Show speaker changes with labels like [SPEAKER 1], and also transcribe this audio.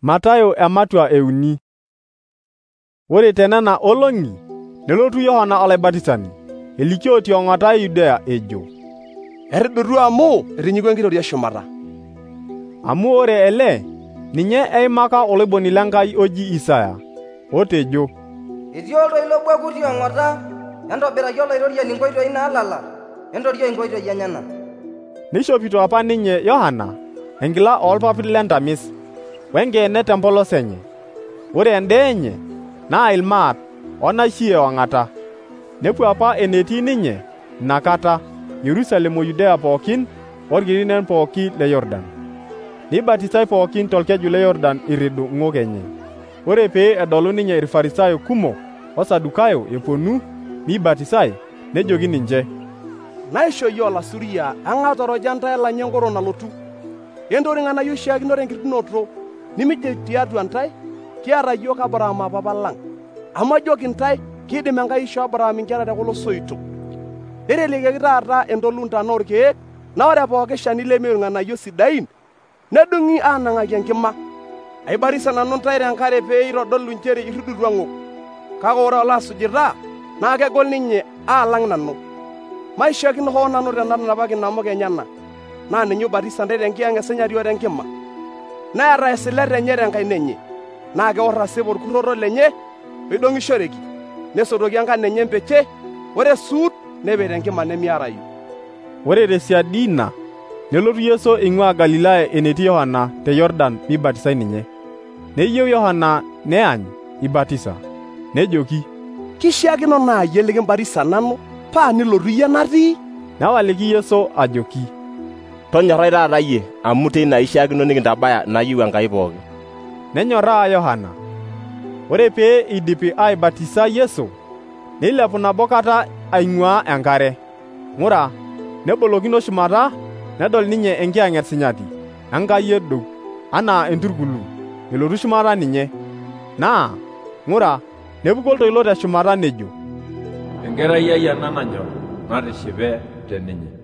[SPEAKER 1] Matayo ematua 3. Ore tenena olong'i nelotu Yohana Olaibatisani elikio tiong'ata Yudea ejo,
[SPEAKER 2] "Etiduruo amu etinyikua enkitoria shumata."
[SPEAKER 1] Amu ore ele ninye eimaka oloiboni lenkai oji Isaya, otejo,
[SPEAKER 3] "Etii oltoilo obuaku tiong'ata, entobiraki oloitoriani inkoitoi naalala, entorio inkoitoi enyenak."
[SPEAKER 1] Neishopito apa ninye Yohana enkila oolpapit lentamis, wenkeene tempolos enye. Ore endaa enye naa ilmaat onaishi ewang'ata. Nepuo apa enetii ninye inakata Yerusalem o Yudea pookin orkirinen pooki le Yordan. Neibatisai pookin tolkeju le Yordan iridu ng'ok enye. Ore pee edolu ninye Irfarisayo kumok osadukayo epuonu meibatisai, nejoki ninche,
[SPEAKER 2] "Naisho iyie olasuria ang'aa toroja ntae elanya enkoro nalotu. Entori ng'anayio oshiakinore enkitunoto nimijik tiatua ntae, kiata yiok Abraham apapa lang'. Amu ajoki ntae kiidim Enkai aishoo Abraham inkera tekulo soitok. Netelekiaki taata entoluntana orkeek, naa ore pooki shani lemeiu irng'anayio sidain nedung'i aanang'aki enkima. Aibarisa nanu ntae tenkare pee eitodolu nchere irridutua ng'ok, kake ore oloasujita naa kegol ninye aalang' nanu. Maishakino hoo nanu tenatanapaki inamuka enyana, naa ninye obatisa ntae tenkiyang'et esunyati o tenkima. Neeta esilet enye tenkaina enye, naa keworr asip orkurroto lenye oidong'ishoreki, nesotoki enkan enye empeche, ore suut nepej tenkima nemiarayu."
[SPEAKER 1] Ore tesiadi ina nelotu Yesu eing'ua Galilaya enetii Yohana te Yordan meibatisai ninye. Neyieu Yohana neany ibatisa, nejoki,
[SPEAKER 2] "Kishaakino naa iyie likimbatisa nanu paa nilotu iyie natii?"
[SPEAKER 1] Newaliki Yesu ajoki,
[SPEAKER 4] "Tonyorrai taata iyie amu teina ishaakino nikintabaya nayieu Enkai pooki."
[SPEAKER 1] Nenyoraa Yohana. Ore pee eidipi aibatisa Yesu, neilepu nabo kata aing'uaa enkare. Ng'ura, nebolokino shumata, nedol ninye enkiyang'et sinyati, Enkai edou, anaa enturkulu, elotu shumata ninye. Naa, ng'ura, nepuku oltoilo teshumata nejo,
[SPEAKER 5] "Enkerai ai ena nanyorr, natishipe teninye."